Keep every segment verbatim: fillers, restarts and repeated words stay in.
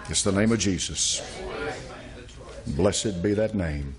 It's the name of Jesus. Blessed be that name.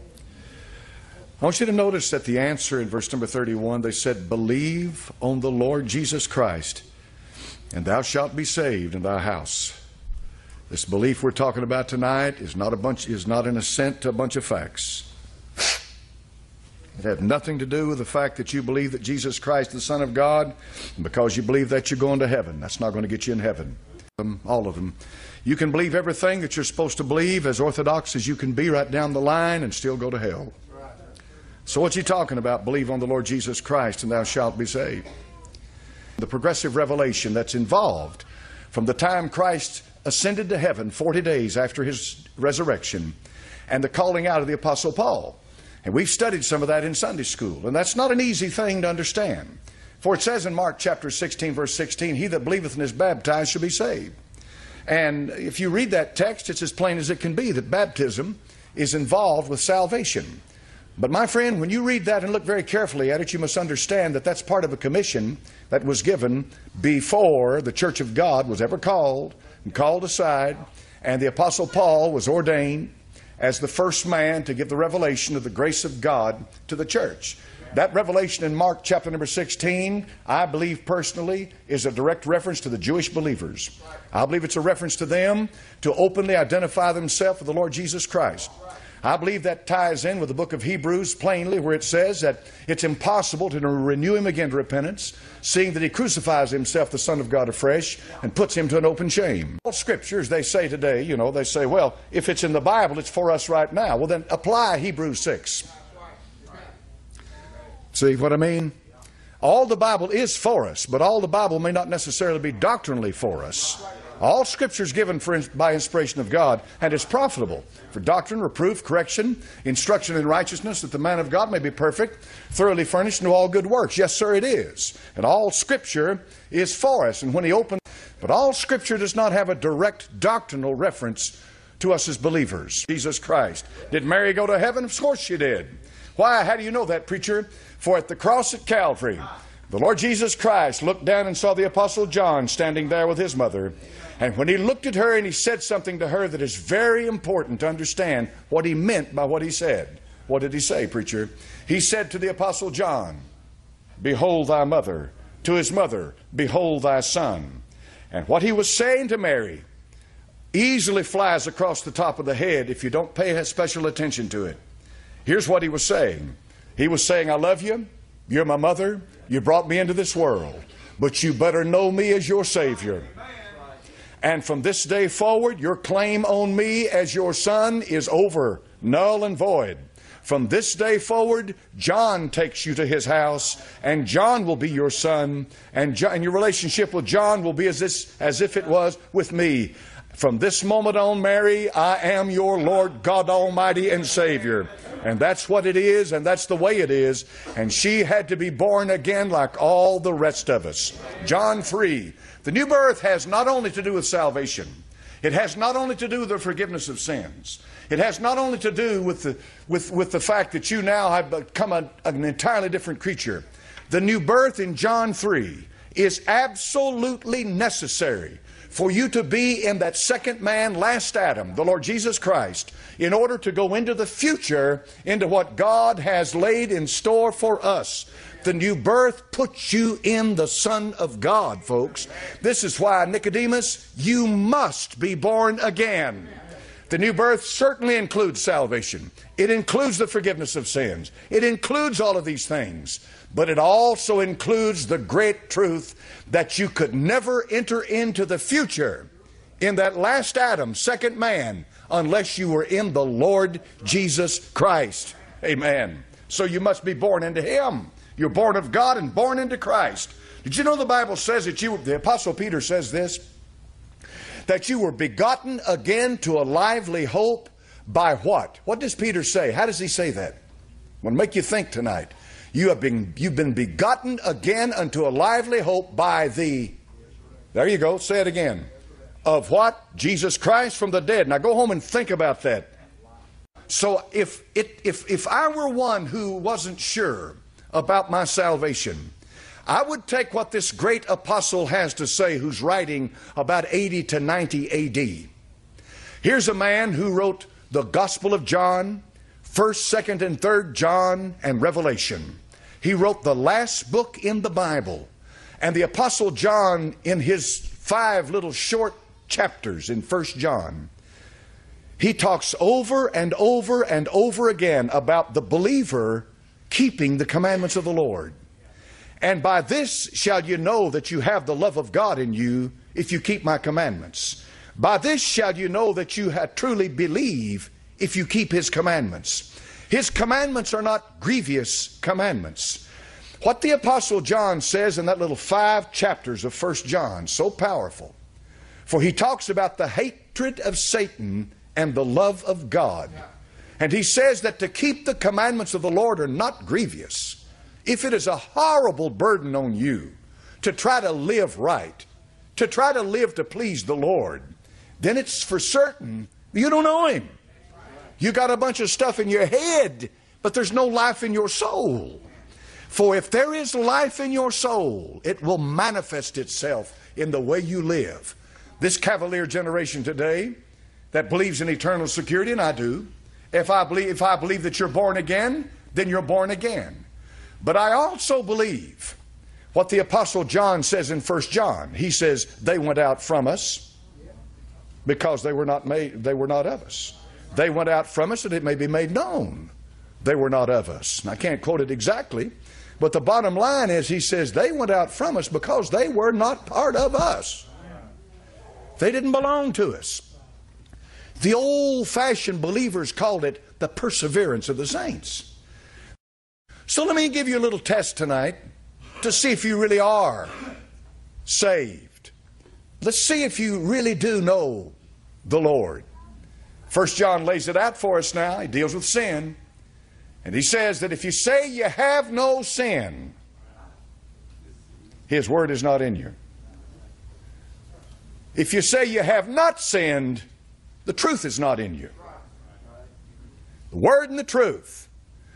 I want you to notice that the answer in verse number thirty-one, they said, believe on the Lord Jesus Christ, and thou shalt be saved in thy house. This belief we're talking about tonight is not a bunch, is not an assent to a bunch of facts. It has nothing to do with the fact that you believe that Jesus Christ is the Son of God, and because you believe that you're going to heaven. That's not going to get you in heaven. All of them. You can believe everything that you're supposed to believe, as orthodox as you can be right down the line, and still go to hell. So what's he talking about? Believe on the Lord Jesus Christ and thou shalt be saved. The progressive revelation that's involved from the time Christ ascended to heaven forty days after his resurrection, and the calling out of the Apostle Paul. And we've studied some of that in Sunday school, and that's not an easy thing to understand. For it says in Mark chapter sixteen, verse sixteen, he that believeth and is baptized shall be saved. And if you read that text, it's as plain as it can be that baptism is involved with salvation. But my friend, when you read that and look very carefully at it, you must understand that that's part of a commission that was given before the church of God was ever called and called aside, and the Apostle Paul was ordained as the first man to give the revelation of the grace of God to the church. That revelation in Mark chapter number sixteen, I believe personally, is a direct reference to the Jewish believers. I believe it's a reference to them to openly identify themselves with the Lord Jesus Christ. I believe that ties in with the book of Hebrews plainly, where it says that it's impossible to renew him again to repentance, seeing that he crucifies himself, the Son of God, afresh, and puts him to an open shame. All scriptures, they say today, you know, they say, well, if it's in the Bible, it's for us right now. Well, then apply Hebrews six. See what I mean? All the Bible is for us, but all the Bible may not necessarily be doctrinally for us. All Scripture is given for, by inspiration of God, and is profitable for doctrine, reproof, correction, instruction in righteousness, that the man of God may be perfect, thoroughly furnished into all good works. Yes, sir, it is. And all Scripture is for us. And when he opened, but all Scripture does not have a direct doctrinal reference to us as believers. Jesus Christ. Did Mary go to heaven? Of course she did. Why? How do you know that, preacher? For at the cross at Calvary, the Lord Jesus Christ looked down and saw the Apostle John standing there with his mother. And when he looked at her and he said something to her that is very important to understand what he meant by what he said. What did he say, preacher? He said to the Apostle John, behold thy mother. To his mother, behold thy son. And what he was saying to Mary easily flies across the top of the head if you don't pay special attention to it. Here's what he was saying. He was saying, I love you. You're my mother. You brought me into this world. But you better know me as your Savior. And from this day forward, your claim on me as your son is over, null and void. From this day forward, John takes you to his house, and John will be your son, and, John, and your relationship with John will be as, this, as if it was with me. From this moment on, Mary, I am your Lord God Almighty and Savior. And that's what it is, and that's the way it is. And she had to be born again like all the rest of us. John three. The new birth has not only to do with salvation. It has not only to do with the forgiveness of sins. It has not only to do with the, with, with the fact that you now have become a, an entirely different creature. The new birth in John three is absolutely necessary for you to be in that second man, last Adam, the Lord Jesus Christ, in order to go into the future, into what God has laid in store for us. The new birth puts you in the Son of God, folks. This is why, Nicodemus, you must be born again. The new birth certainly includes salvation. It includes the forgiveness of sins. It includes all of these things. But it also includes the great truth that you could never enter into the future in that last Adam, second man, unless you were in the Lord Jesus Christ. Amen. So you must be born into Him. You're born of God and born into Christ. Did you know the Bible says that you, the Apostle Peter says this, that you were begotten again to a lively hope by what? What does Peter say? How does he say that? I want to make you think tonight. You have been, you've been begotten again unto a lively hope by the, there you go, say it again. Of what? Jesus Christ from the dead. Now go home and think about that. So if, it, if, if I were one who wasn't sure about my salvation, I would take what this great apostle has to say, who's writing about eighty to ninety A D. Here's a man who wrote the Gospel of John, first, second, and third John, and Revelation. He wrote the last book in the Bible. And the Apostle John, in his five little short chapters in First John, he talks over and over and over again about the believer keeping the commandments of the Lord. And by this shall you know that you have the love of God in you, if you keep my commandments. By this shall you know that you have truly believe, if you keep his commandments. His commandments are not grievous commandments. What the Apostle John says in that little five chapters of First John, so powerful. For he talks about the hatred of Satan and the love of God. And he says that to keep the commandments of the Lord are not grievous. If it is a horrible burden on you to try to live right, to try to live to please the Lord, then it's for certain you don't know him. You got a bunch of stuff in your head, but there's no life in your soul. For if there is life in your soul, it will manifest itself in the way you live. This cavalier generation today that believes in eternal security, and I do, if I believe, if I believe that you're born again, then you're born again. But I also believe what the Apostle John says in First John. He says, they went out from us because they were not made, they were not of us. They went out from us that it may be made known they were not of us. And I can't quote it exactly, but the bottom line is he says they went out from us because they were not part of us. They didn't belong to us. The old-fashioned believers called it the perseverance of the saints. So let me give you a little test tonight to see if you really are saved. Let's see if you really do know the Lord. First John lays it out for us now. He deals with sin. And he says that if you say you have no sin, his word is not in you. If you say you have not sinned, the truth is not in you. The word and the truth.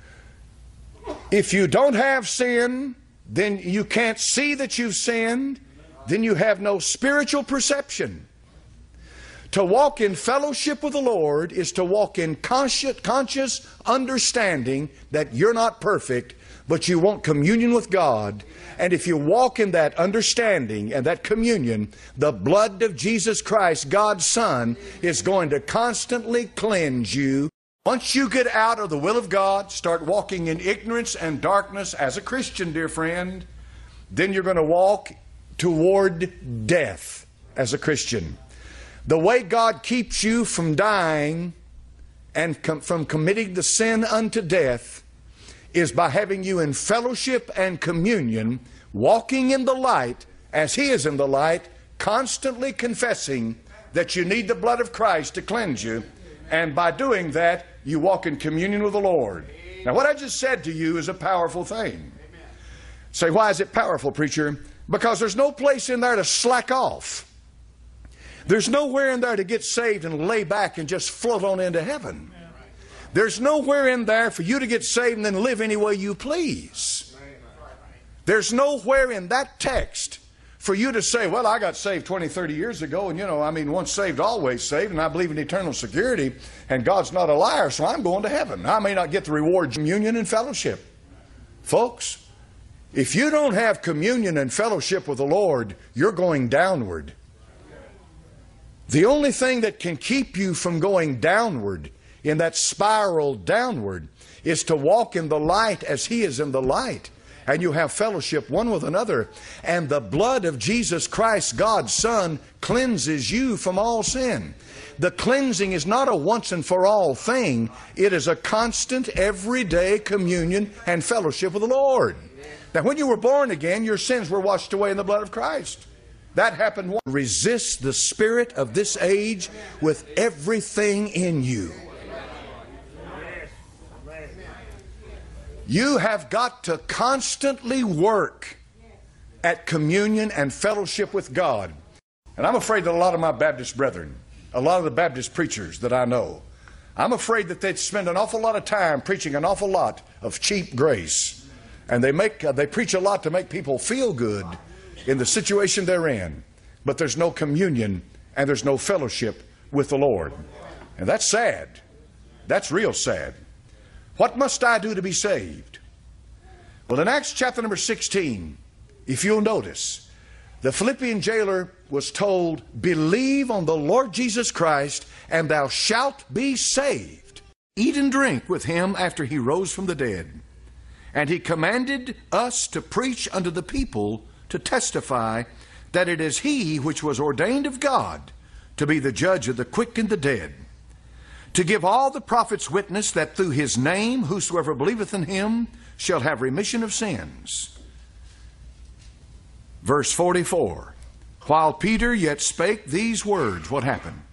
If you don't have sin, then you can't see that you've sinned. Then you have no spiritual perception. To walk in fellowship with the Lord is to walk in conscious, conscious understanding that you're not perfect, but you want communion with God. And if you walk in that understanding and that communion, the blood of Jesus Christ, God's Son, is going to constantly cleanse you. Once you get out of the will of God, start walking in ignorance and darkness as a Christian, dear friend, then you're going to walk toward death as a Christian. The way God keeps you from dying and com- from committing the sin unto death is by having you in fellowship and communion, walking in the light as He is in the light, constantly confessing that you need the blood of Christ to cleanse you. And by doing that, you walk in communion with the Lord. Now, what I just said to you is a powerful thing. Say, why is it powerful, preacher? Because there's no place in there to slack off. There's nowhere in there to get saved and lay back and just float on into heaven. There's nowhere in there for you to get saved and then live any way you please. There's nowhere in that text for you to say, well, I got saved twenty, thirty years ago, and you know, I mean, once saved, always saved, and I believe in eternal security, and God's not a liar, so I'm going to heaven. I may not get the reward of communion and fellowship. Folks, if you don't have communion and fellowship with the Lord, you're going downward. The only thing that can keep you from going downward, in that spiral downward, is to walk in the light as He is in the light. And you have fellowship one with another. And the blood of Jesus Christ, God's Son, cleanses you from all sin. The cleansing is not a once and for all thing. It is a constant, everyday communion and fellowship with the Lord. Now, when you were born again, your sins were washed away in the blood of Christ. That happened. Resist the spirit of this age with everything in you. You have got to constantly work at communion and fellowship with God. And I'm afraid that a lot of my Baptist brethren, a lot of the Baptist preachers that I know, I'm afraid that they'd spend an awful lot of time preaching an awful lot of cheap grace. And they make uh, they preach a lot to make people feel good in the situation they're in. But there's no communion and there's no fellowship with the Lord. And that's sad. That's real sad. What must I do to be saved? Well, in Acts chapter number sixteen, if you'll notice, the Philippian jailer was told, believe on the Lord Jesus Christ, and thou shalt be saved. Eat and drink with him after he rose from the dead. And he commanded us to preach unto the people, to testify that it is he which was ordained of God to be the judge of the quick and the dead, to give all the prophets witness that through his name whosoever believeth in him shall have remission of sins. Verse forty-four, while Peter yet spake these words, what happened?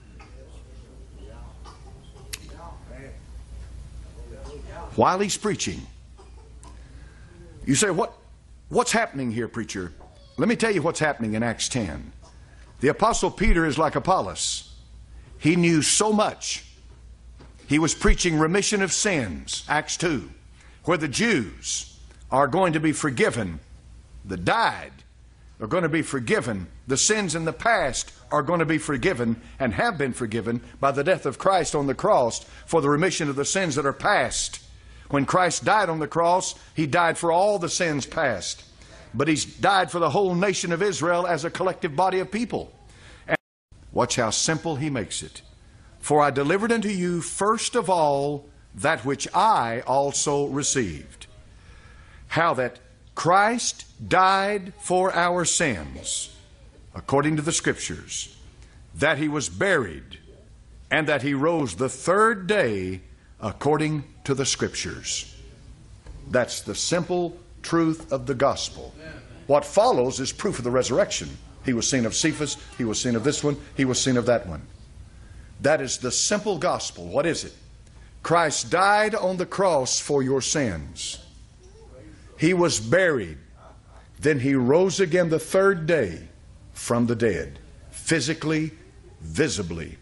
While he's preaching. You say, what, what's happening here, preacher? Let me tell you what's happening in Acts ten. The Apostle Peter is like Apollos. He knew so much. He was preaching remission of sins, Acts two, where the Jews are going to be forgiven. That died are going to be forgiven. The sins in the past are going to be forgiven and have been forgiven by the death of Christ on the cross for the remission of the sins that are past. When Christ died on the cross, he died for all the sins past. But he's died for the whole nation of Israel as a collective body of people. And watch how simple he makes it. For I delivered unto you first of all that which I also received. How that Christ died for our sins, according to the Scriptures, that he was buried, and that he rose the third day, according to the Scriptures. That's the simple truth of the gospel. What follows is proof of the resurrection. He was seen of Cephas, he was seen of this one, he was seen of that one. That is the simple gospel. What is it? Christ died on the cross for your sins. He was buried. Then he rose again the third day from the dead, physically, visibly.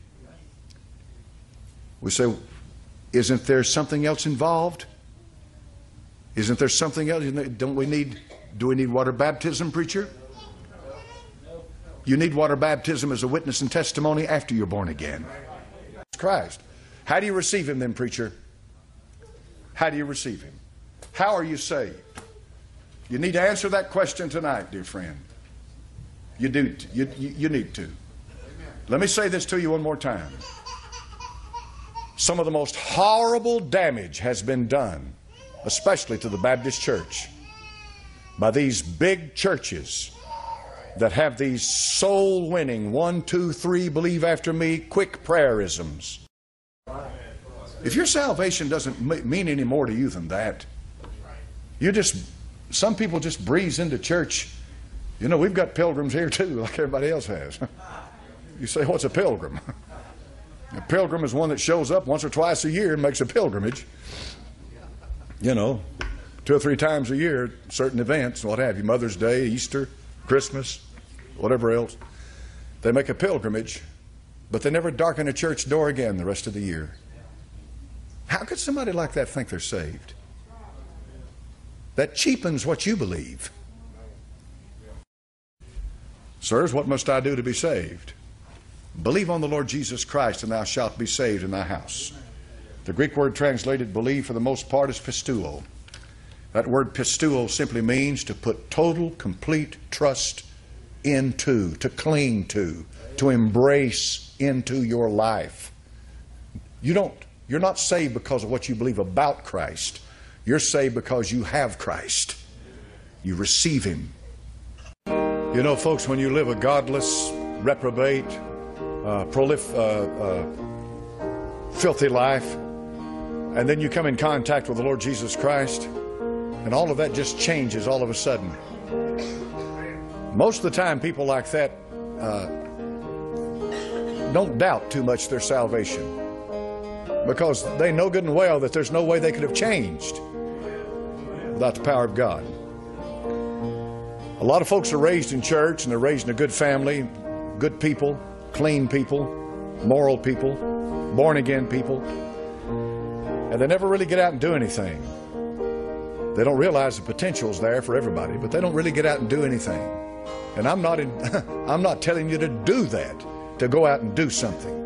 We say, isn't there something else involved? Isn't there something else? Don't we need, do we need water baptism, preacher? You need water baptism as a witness and testimony after you're born again. Christ. How do you receive him then, preacher? How do you receive him? How are you saved? You need to answer that question tonight, dear friend. You do. You, you, you need to. Let me say this to you one more time. Some of the most horrible damage has been done, especially to the Baptist church, by these big churches that have these soul-winning, one, two, three, believe after me, quick prayerisms. If your salvation doesn't mean any more to you than that, you just, some people just breeze into church. You know, we've got pilgrims here too, like everybody else has. You say, what's a pilgrim? A pilgrim is one that shows up once or twice a year and makes a pilgrimage. You know, two or three times a year, certain events, what have you, Mother's Day, Easter, Christmas, whatever else. They make a pilgrimage, but they never darken a church door again the rest of the year. How could somebody like that think they're saved? That cheapens what you believe. Sirs, what must I do to be saved? Believe on the Lord Jesus Christ, and thou shalt be saved in thy house. The Greek word translated believe for the most part is pisteuo. That word pisteuo simply means to put total, complete trust into, to cling to, to embrace into your life. You don't, you're not saved because of what you believe about Christ. You're saved because you have Christ. You receive him. You know, folks, when you live a godless, reprobate, uh, prolif, uh, uh, filthy life, and then you come in contact with the Lord Jesus Christ, and all of that just changes all of a sudden. Most of the time, people like that uh, don't doubt too much their salvation, because they know good and well that there's no way they could have changed without the power of God. A lot of folks are raised in church, and they're raised in a good family, good people, clean people, moral people, born-again people, and they never really get out and do anything. They don't realize the potential's there for everybody, but they don't really get out and do anything. And I'm not in, I'm not telling you to do that, to go out and do something.